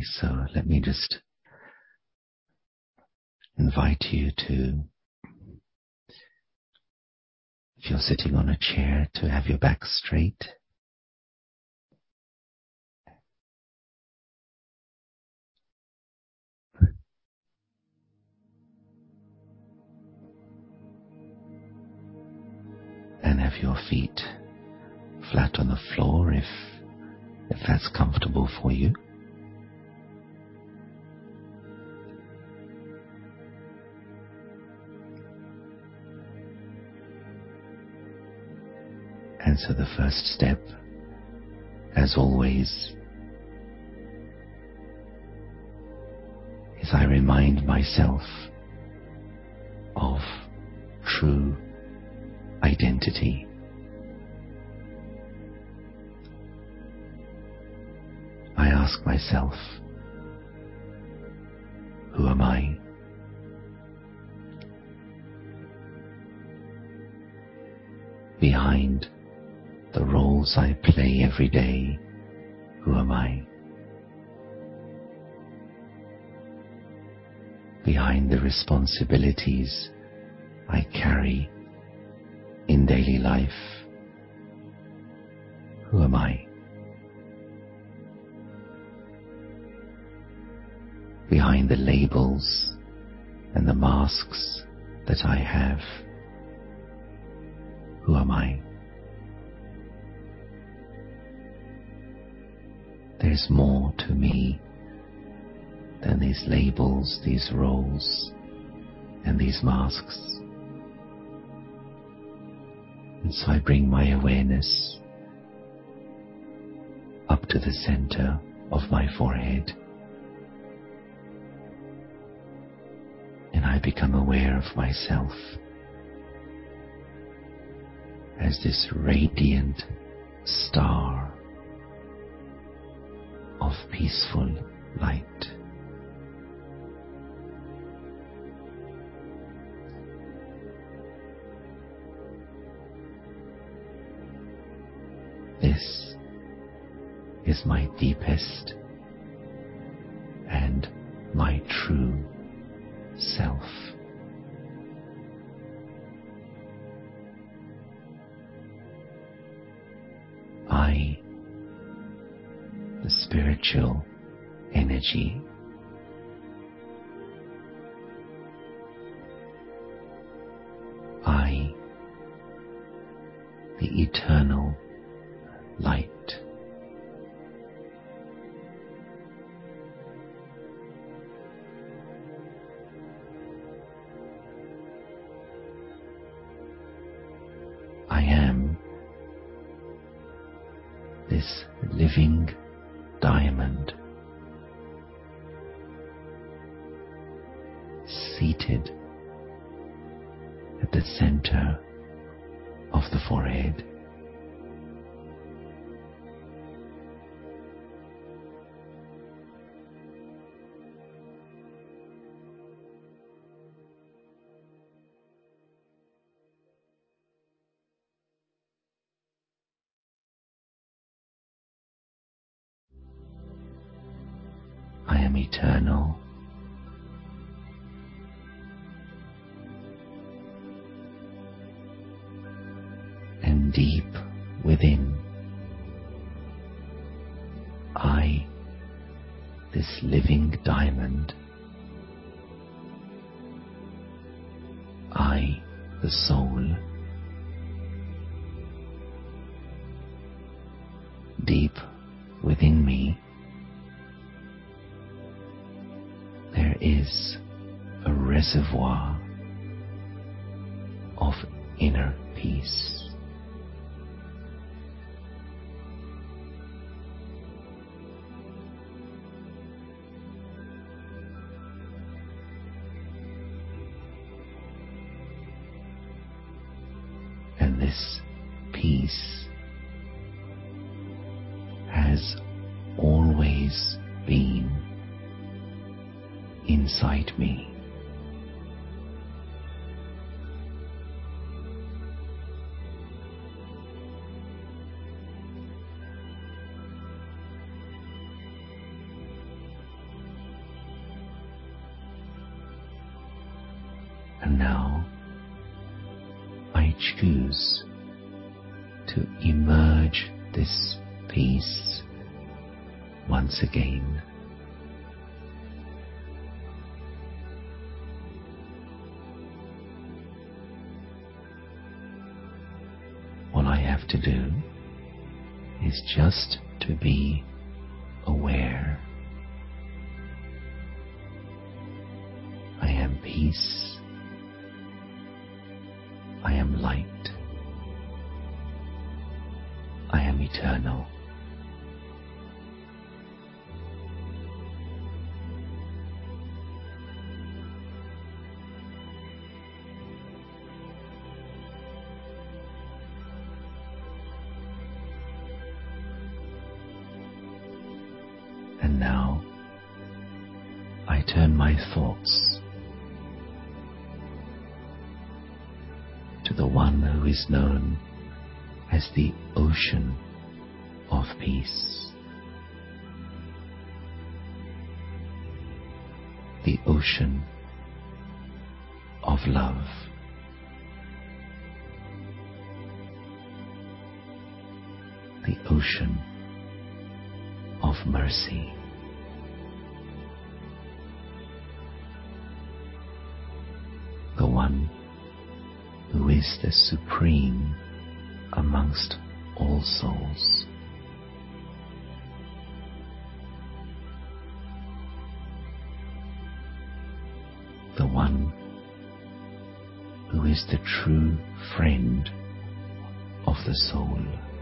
Okay, so let me just invite you to, if you're sitting on a chair, to have your back straight. And have your feet flat on the floor if that's comfortable for you. And so the first step, as always, is I remind myself of true identity. I ask myself, who am I? Behind the roles I play every day, who am I? Behind the responsibilities I carry in daily life, who am I? Behind the labels and the masks that I have, who am I? There's more to me than these labels, these roles, and these masks. And so I bring my awareness up to the center of my forehead, and I become aware of myself as this radiant star of peaceful light. This is my deepest and my true self. I, the spiritual energy, I, the eternal light, I am this living diamond, seated at the center of the forehead. I am eternal. And deep within, I, this living diamond, I, the soul, deep within me, there is a reservoir of inner peace. And this peace has always been inside me. And now I choose to emerge this peace once again. All I have to do is just to be aware. I am peace. I am light. I am eternal. And now I turn my thoughts to the one who is known as the ocean of peace, the ocean of love, the ocean of mercy. The one who is the supreme amongst all souls. The one who is the true friend of the soul.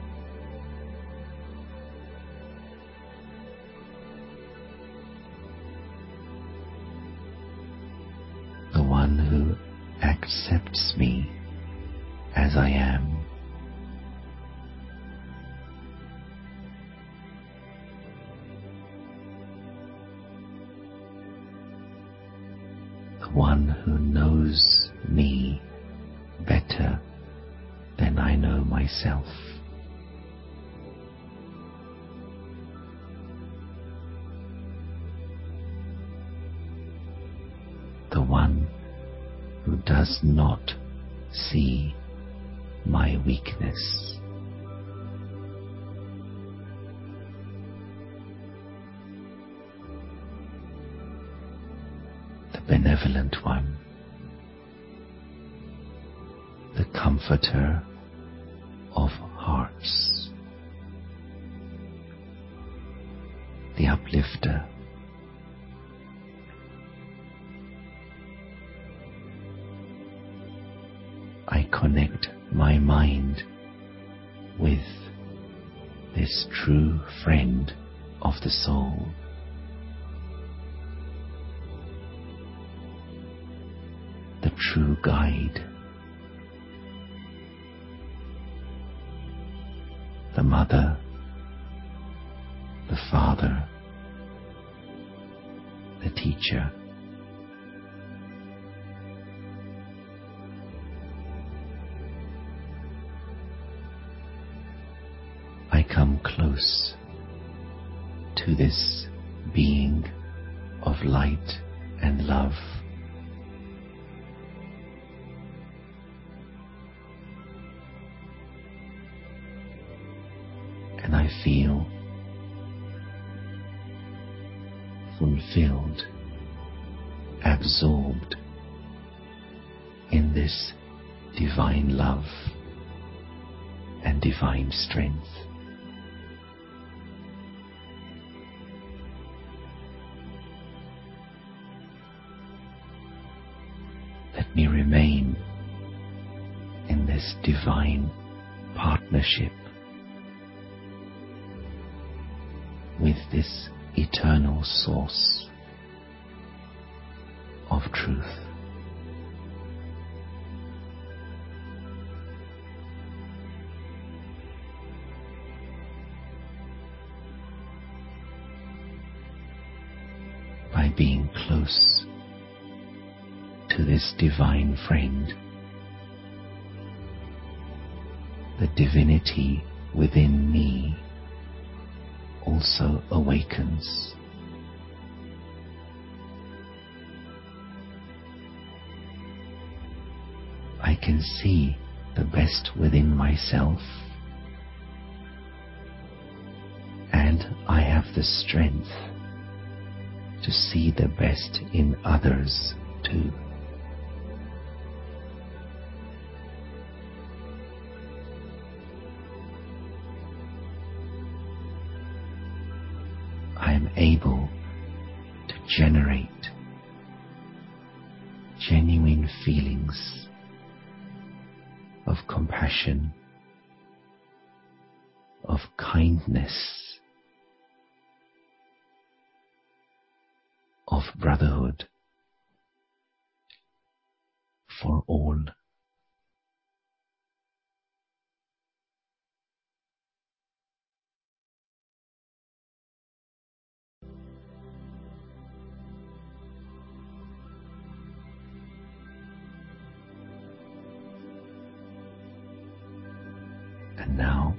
The one who accepts me as I am. The one who knows me better than I know myself. The one who does not see my weakness. The benevolent one, the comforter of hearts, the uplifter. I connect my mind with this true friend of the soul. The true guide. The mother, the father, the teacher. I come close to this being of light and love. And I feel fulfilled, absorbed in this divine love and divine strength. Let me remain in this divine partnership with this eternal source of truth. By being close to this divine friend, the divinity within me also awakens. can see the best within myself, and I have the strength to see the best in others too. I am able to generate genuine feelings of compassion, of kindness, of brotherhood for all. And now,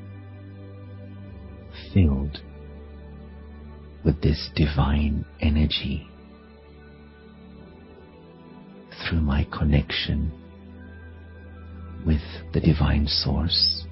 filled with this divine energy through my connection with the divine source,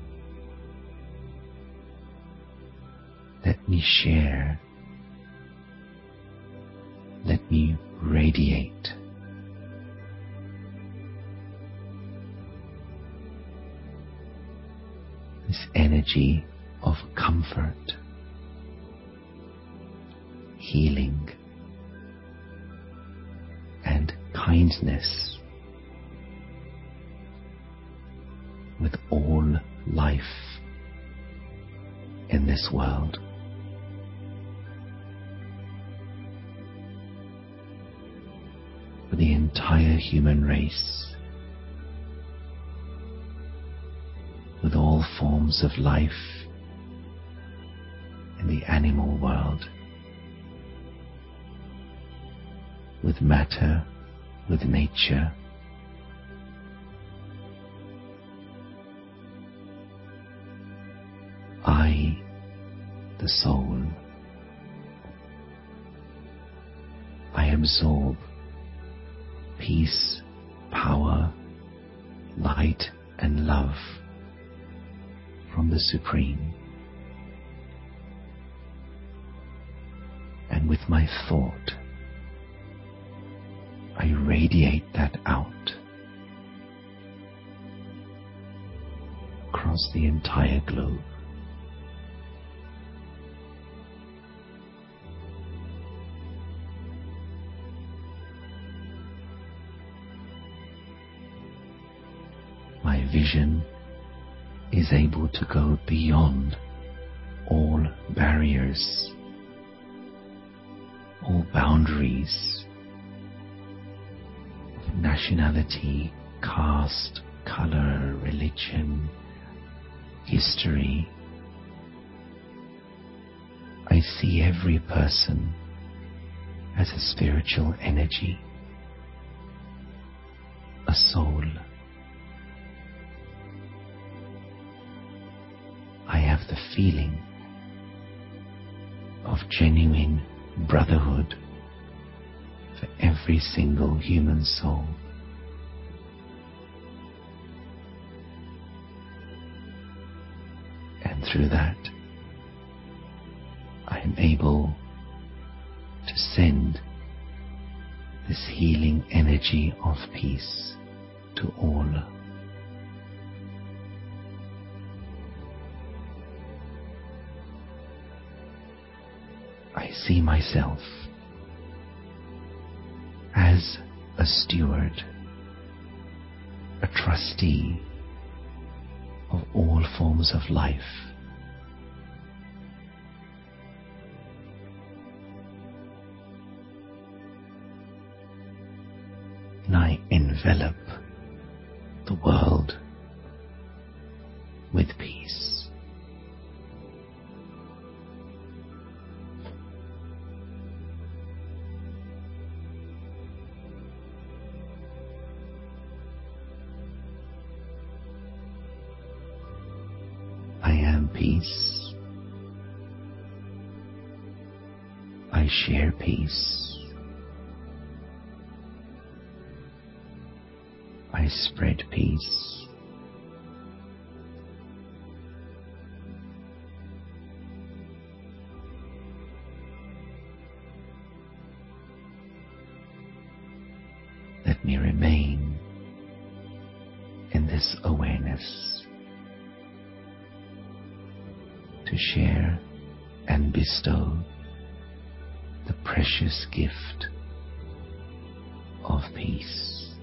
let me share, let me radiate this energy of comfort, healing, and kindness with all life in this world. For the entire human race, with all forms of life in the animal world, with matter, with nature, I, the soul, I absorb peace, power, light, and love from the Supreme, and with my thought I radiate that out across the entire globe. My vision is able to go beyond all barriers, all boundaries of nationality, caste, color, religion, history. I see every person as a spiritual energy, a soul. I have the feeling of genuine brotherhood for every single human soul. And through that, I am able to send this healing energy of peace to all. I see myself as a steward, a trustee of all forms of life. And I envelop the world with peace. I am peace. I share peace. I I spread peace. Let me remain in this awareness to share and bestow the precious gift of peace.